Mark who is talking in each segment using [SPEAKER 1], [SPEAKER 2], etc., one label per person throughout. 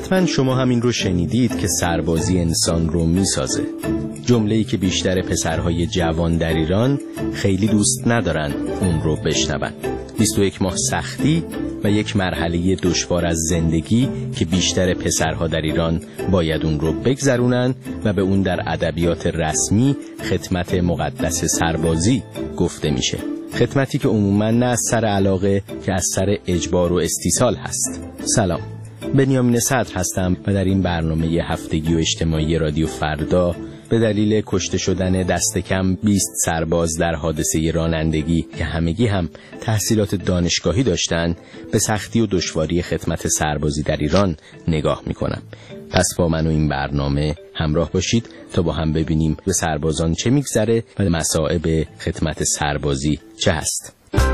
[SPEAKER 1] حتما شما همین رو شنیدید که سربازی انسان رو میسازه. جمله‌ای که بیشتر پسرهای جوان در ایران خیلی دوست ندارن اون رو بشنون. 21 ماه سختی و یک مرحله دشوار از زندگی که بیشتر پسرها در ایران باید اون رو بگذرونن و به اون در ادبیات رسمی خدمت مقدس سربازی گفته میشه. خدمتی که عموماً نه از سر علاقه که از سر اجبار و استیصال هست. سلام، بنیامین صدر هستم و در این برنامه هفتگی و اجتماعی رادیو فردا به دلیل کشته شدن دست کم 20 سرباز در حادثه رانندگی که همگی هم تحصیلات دانشگاهی داشتند به سختی و دشواری خدمت سربازی در ایران نگاه میکنم. پس با من و این برنامه همراه باشید تا با هم ببینیم به سربازان چه میگذره و مصائب خدمت سربازی چه هست.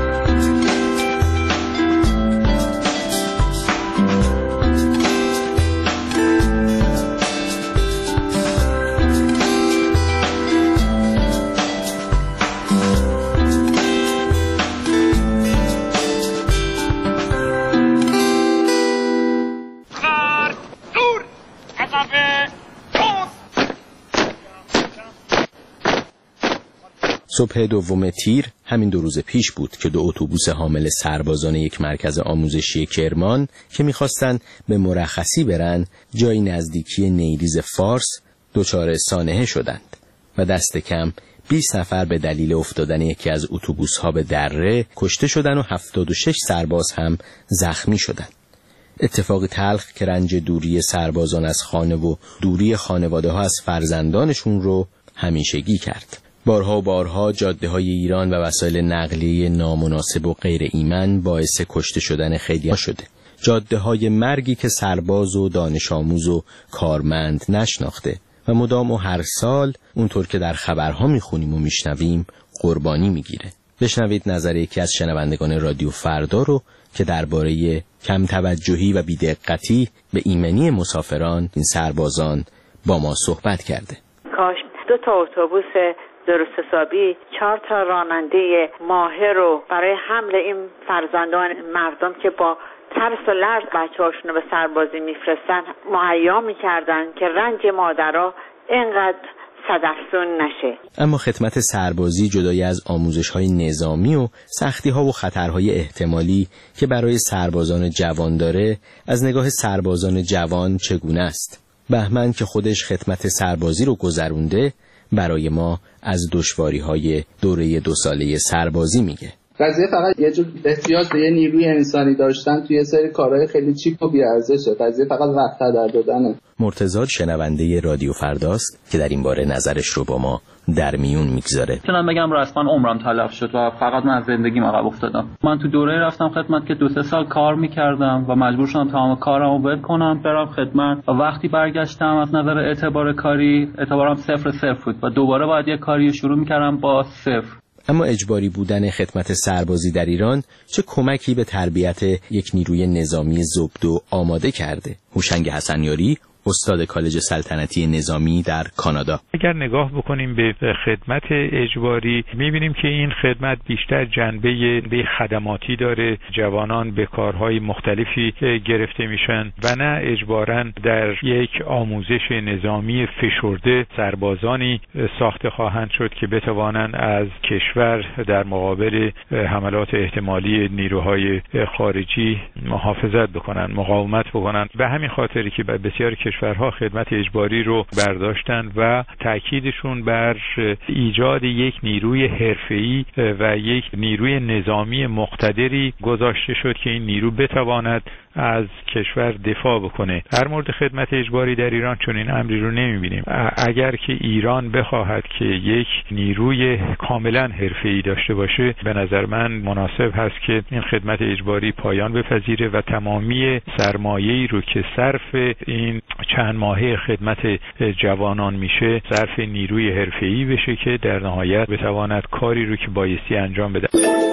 [SPEAKER 1] صبح 2 تیر همین 2 روز پیش بود که 2 اتوبوس حامل سربازان یک مرکز آموزشی کرمان که می‌خواستن به مرخصی برن جایی نزدیکی نیریز فارس دچار سانحه شدند و دست کم 20 نفر به دلیل افتادن یکی از اتوبوس‌ها به دره کشته شدند و 76 سرباز هم زخمی شدند. اتفاقی تلخ که رنج دوری سربازان از خانه و دوری خانواده‌ها از فرزندانشون رو همیشگی کرد. بارها و بارها جاده‌های ایران و وسایل نقلیه نامناسب و غیر ایمن باعث کشته شدن خیلی‌ها شده. جاده‌های مرگی که سرباز و دانش آموز و کارمند نشناخته و مدام و هر سال اونطور که در خبرها میخونیم و میشنویم قربانی میگیره. بشنوید نظر یکی از شنوندگان رادیو فردا رو که درباره کم توجهی و بی‌دقتی به ایمنی مسافران این سربازان با ما صحبت کرده.
[SPEAKER 2] کاش 2 اتوبوس درست حسابی 4 راننده ماهر رو برای حمل این فرزندان مردم که با ترس و لرز بچه‌هاشون رو به سربازی میفرستن مهیا میکردن که رنج مادرها اینقدر صدفزون نشه.
[SPEAKER 1] اما خدمت سربازی جدای از آموزش‌های نظامی و سختی‌ها و خطرهای احتمالی که برای سربازان جوان داره، از نگاه سربازان جوان چگونه است؟ بهمن که خودش خدمت سربازی رو گذرونده برای ما از دشواری‌های دوره 2 ساله سربازی میگه.
[SPEAKER 3] قضیه فقط یه جور احتیاج به یه نیروی انسانی داشتن توی سری کارهای خیلی چیپ و بی‌ارزشه. قضیه فقط وقت هدر دادنه.
[SPEAKER 1] مرتضی شنونده رادیو فرداست که در این باره نظرش رو با ما در میون میگذاره.
[SPEAKER 4] چون بگم رسما عمرم تلف شد و فقط من از زندگیم عقب افتادم. من تو دوره رفتم خدمت که 2-3 سال کار میکردم و مجبور شدم تمام کارمو ول کنم برم خدمت و وقتی برگشتم از نظر اعتبار کاری اعتبارم 0 بود و دوباره باید یه کاری شروع میکردم با 0.
[SPEAKER 1] اما اجباری بودن خدمت سربازی در ایران چه کمکی به تربیت یک نیروی نظامی زبد و آماده کرده؟ هوشنگ حسنیاری، استاد کالج سلطنتی نظامی در کانادا.
[SPEAKER 5] اگر نگاه بکنیم به خدمت اجباری می‌بینیم که این خدمت بیشتر جنبه خدماتی داره. جوانان به کارهای مختلفی گرفته میشن و نه اجباراً در یک آموزش نظامی فشرده سربازانی ساخته خواهند شد که بتوانند از کشور در مقابل حملات احتمالی نیروهای خارجی محافظت بکنن، مقاومت بکنن. به همین خاطری که بسیار کشورها خدمت اجباری رو برداشتن و تأکیدشون بر ایجاد یک نیروی حرفه‌ای و یک نیروی نظامی مقتدری گذاشته شد که این نیرو بتواند از کشور دفاع بکنه. در مورد خدمت اجباری در ایران چنین امری رو نمی‌بینیم. اگر که ایران بخواهد که یک نیروی کاملا حرفه‌ای داشته باشه، به نظر من مناسب هست که این خدمت اجباری پایان بپذیره و تمامی سرمایه‌ای رو که صرف این چند ماهه خدمت جوانان میشه صرف نیروی حرفه‌ای بشه که در نهایت بتواند کاری رو که بایستی انجام بده.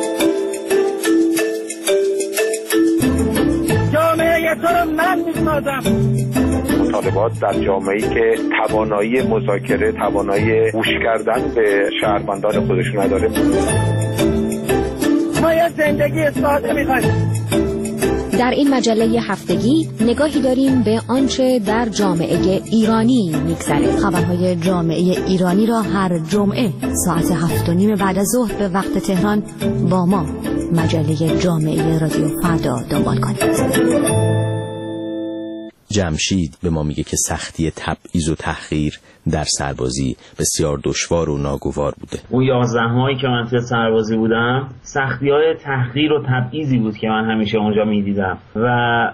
[SPEAKER 6] جامعه تو رو من میسازم.
[SPEAKER 7] مطالبات در جامعه‌ای که توانایی مذاکره، توانایی گوش کردن به شهروندان خودشون نداره.
[SPEAKER 6] ما یه زندگی ساده می‌خوایم.
[SPEAKER 8] در این مجله هفتگی نگاهی داریم به آنچه در جامعه ایرانی می‌گذرد. خبرهای جامعه ایرانی را هر جمعه ساعت 7:30 بعد از ظهر به وقت تهران با ما مجله جامعه رادیو فردا دنبال کنید.
[SPEAKER 1] جمشید به ما میگه که سختی تبعیض و تحقیر در سربازی بسیار دشوار و ناگوار بوده.
[SPEAKER 9] اون 11 ماهی که من توی سربازی بودم سختی‌های تحقیر و تبعیضی بود که من همیشه اونجا می‌دیدم و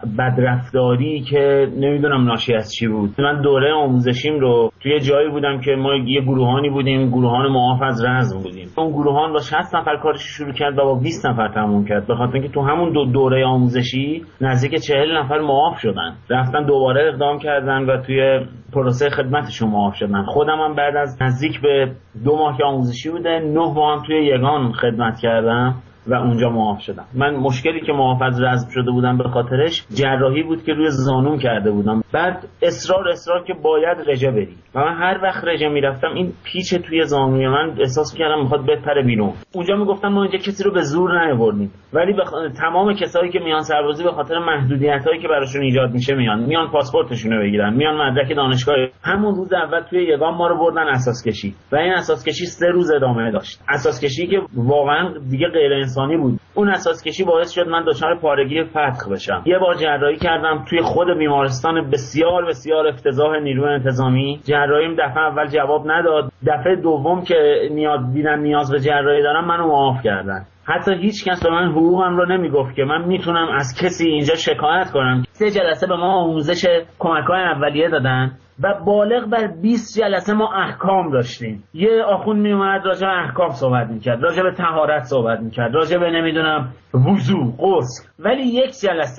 [SPEAKER 9] بدرفتاری که نمیدونم ناشی از چی بود. من دوره آموزشیم رو توی جایی بودم که ما یه گروهانی بودیم، گروهان معاف از رزم بودیم. اون گروهان با 60 نفر کارش شروع کرد و با 20 نفر تموم کرد، به خاطر اینکه تو همون دوره آموزشی نزدیک 40 نفر معاف شدن، رفتن دوباره اقدام کردن و توی پروسه خدمتشون معاف شدن. خودم هم بعد از نزدیک به 2 ماه که آموزشی بوده 9 ماه هم توی یگان خدمت کردم و اونجا معاف شدم. من مشکلی که معاف از رزم شده بودم به خاطرش جراحی بود که روی زانوم کرده بودم. بعد اصرار که باید رژه بری و من هر وقت رژه میرفتم این پیچ توی زانوی من احساس کردم میخواد بپره بیرون. اونجا میگفتم ما اینجا کسی رو به زور نیاوردیم، ولی تمام کسایی که میان سربازی به خاطر محدودیتایی که براشون ایجاد میشه میان پاسپورتشون رو بگیرن، میان مدرک دانشگاه. همون روز اول توی یگان ما رو بردن اساس کشی و این اساس کشی 3 روز ادامه داشت. اساس کشی که واقعا دیگه غیر انسانی بود. اون اساس کشی باعث شد من دچار پارگی فتق بشم. یه بار جراحی کردم توی خود بیمارستان بسیار بسیار افتضاح نیروی انتظامی. جراحیم دفعه اول جواب نداد. دفعه دوم که نیاز به جراحی دارم منو معاف کردن. حتی هیچ کس به من حقوقم رو نمیگفت که من میتونم از کسی اینجا شکایت کنم. 3 جلسه به ما آموزش کمک‌های اولیه دادن و بالغ بر 20 جلسه ما احکام داشتیم. یه آخوند میومد راجع به احکام صحبت میکرد، راجع به طهارت صحبت میکرد، راجع به نمیدونم وضو، غسل، ولی یک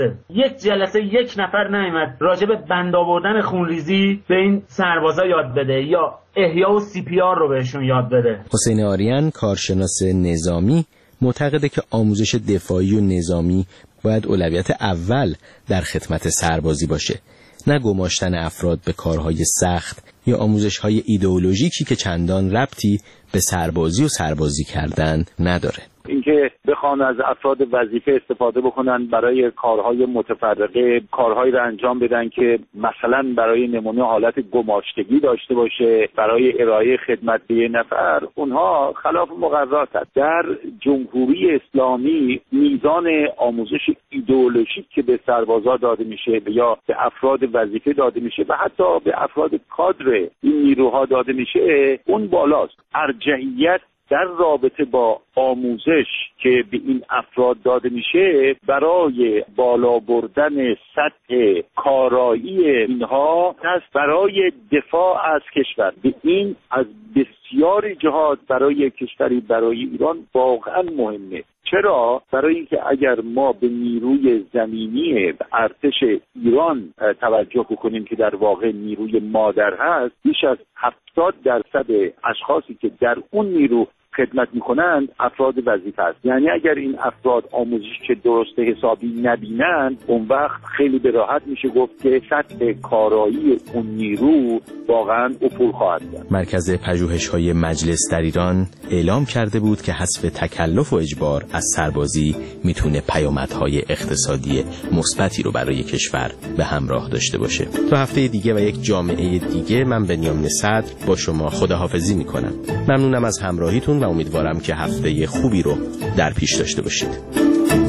[SPEAKER 9] جلسه یک نفر نیامد راجع به بند آوردن خونریزی به این سربازا یاد بده یا احیا و CPR رو بهشون یاد بده.
[SPEAKER 1] حسین آریان کارشناس نظامی معتقده که آموزش دفاعی و نظامی باید اولویت اول در خدمت سربازی باشه، نه گماشتن افراد به کارهای سخت یا آموزش‌های ایدئولوژیکی که چندان ربطی به سربازی و سربازی کردن نداره.
[SPEAKER 10] اینکه بخوان از افراد وظیفه استفاده بکنن برای کارهای متفرقه، کارهایی رو انجام بدن که مثلا برای نمونه حالت گماشتگی داشته باشه برای ارائه خدمت به یه نفر، اونها خلاف مقررات است. در جمهوری اسلامی میزان آموزش ایدئولوژیک که به سربازا داده میشه یا به افراد وظیفه داده میشه و حتی به افراد کادر این نیروها داده میشه اون بالاست. ارجحیت در رابطه با آموزش که به این افراد داده میشه برای بالا بردن سطح کارایی اینها هست برای دفاع از کشور. به این از بسیاری جهات برای کشوری برای ایران واقعا مهمه. چرا؟ برای اینکه اگر ما به نیروی زمینی ارتش ایران توجه بکنیم که در واقع نیروی مادر هست، بیش از 70% اشخاصی که در اون نیرو خدمت میکنند افراد وظیفه است. یعنی اگر این افراد آموزش که درست حسابی نبینند اون وقت خیلی به راحت میشه گفت که سطح کارایی اون نیرو واقعا افول خواهد کرد.
[SPEAKER 1] مرکز پژوهش‌های مجلس در ایران اعلام کرده بود که حذف تکلف و اجبار از سربازی میتونه پیامدهای اقتصادی مثبتی رو برای کشور به همراه داشته باشه. تا هفته دیگه و یک جامعه دیگه من بنیامین صدر با شما خداحافظی میکنم. ممنونم از همراهیتون و امیدوارم که هفته خوبی رو در پیش داشته باشید.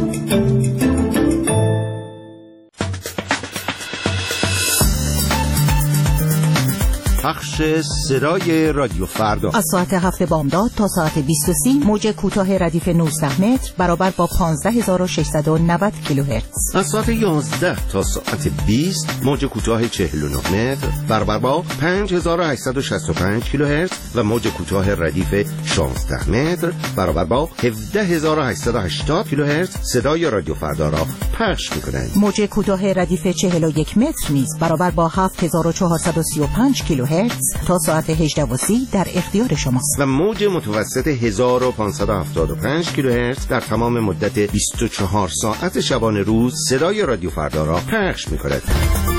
[SPEAKER 11] پخش صدای رادیو فردا
[SPEAKER 12] از ساعت 7 بامداد تا ساعت 20:30 موج کوتاه ردیف 19 متر برابر با 15690 کیلوهرتز.
[SPEAKER 11] از ساعت 11 تا ساعت 20 موج کوتاه 49 متر برابر با 5865 کیلوهرتز و موج کوتاه ردیف 16 متر برابر با 17880 کیلوهرتز صدای رادیو فردا را پخش می‌کنند.
[SPEAKER 12] موج کوتاه ردیف 41 متر نیز برابر با 7435 کیلوهرتز تا ساعت 18:30 در اختیار شماست.
[SPEAKER 11] و موج متوسط 1575 کیلوهرتز در تمام مدت 24 ساعت شبانه روز صدای رادیو فردا را پخش می‌کند.